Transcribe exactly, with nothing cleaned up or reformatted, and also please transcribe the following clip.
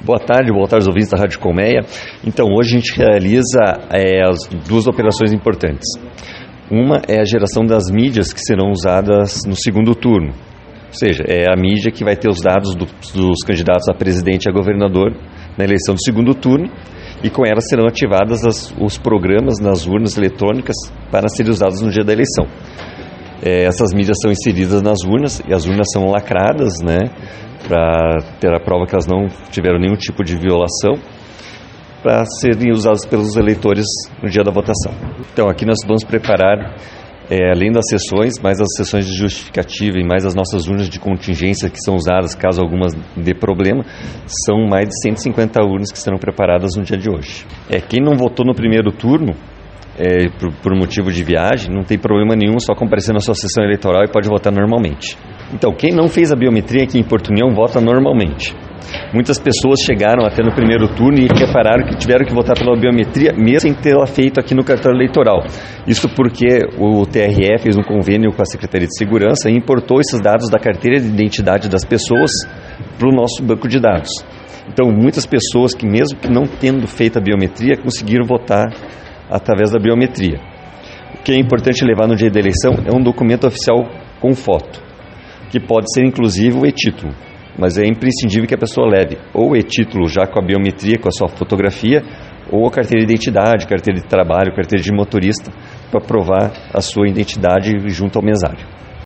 Boa tarde, boa tarde aos ouvintes da Rádio Colmeia. Então, hoje a gente realiza é, as duas operações importantes. Uma é a geração das mídias que serão usadas no segundo turno. Ou seja, é a mídia que vai ter os dados do, dos candidatos a presidente e a governador na eleição do segundo turno, e com elas serão ativadas as, os programas nas urnas eletrônicas para serem usados no dia da eleição. É, essas mídias são inseridas nas urnas e as urnas são lacradas, né, para ter a prova que elas não tiveram nenhum tipo de violação, para serem usadas pelos eleitores no dia da votação. Então, aqui nós vamos preparar, é, além das sessões, mais as sessões de justificativa e mais as nossas urnas de contingência que são usadas caso algumas dê problema. São mais de cento e cinquenta urnas que serão preparadas no dia de hoje. É, quem não votou no primeiro turno, É, por, por motivo de viagem, não tem problema nenhum, só comparecer na sua sessão eleitoral e pode votar normalmente. Então, quem não fez a biometria aqui em Porto União, vota normalmente. Muitas pessoas chegaram até no primeiro turno e repararam que tiveram que votar pela biometria, mesmo sem tê-la feito aqui no cartão eleitoral. Isso porque o T R E fez um convênio com a Secretaria de Segurança e importou esses dados da carteira de identidade das pessoas para o nosso banco de dados. Então, muitas pessoas que, mesmo que não tendo feito a biometria, conseguiram votar através da biometria. O que é importante levar no dia da eleição é um documento oficial com foto, que pode ser inclusive o e-título, mas é imprescindível que a pessoa leve ou o e-título já com a biometria, com a sua fotografia, ou a carteira de identidade, carteira de trabalho, carteira de motorista, para provar a sua identidade junto ao mesário.